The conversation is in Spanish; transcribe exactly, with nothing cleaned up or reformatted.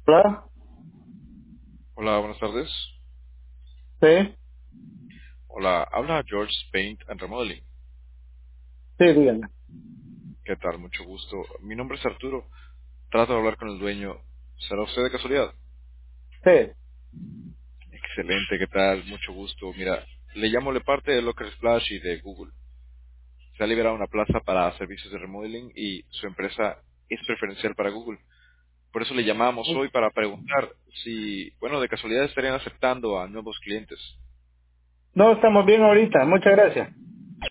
Hola, Hola, buenas tardes. sí, Hola, habla George Paint and Remodeling. sí, dígame. ¿Qué tal? Mucho gusto. Mi nombre es Arturo. Trato de hablar con el dueño. ¿Será usted de casualidad? Sí. Excelente, ¿qué tal? Mucho gusto. Mira, le llamo de parte de Locker Splash y de Google. Se ha liberado una plaza para servicios de remodeling y su empresa es preferencial para Google. Por eso le llamamos hoy para preguntar si, bueno, de casualidad estarían aceptando a nuevos clientes. No, estamos bien ahorita, muchas gracias.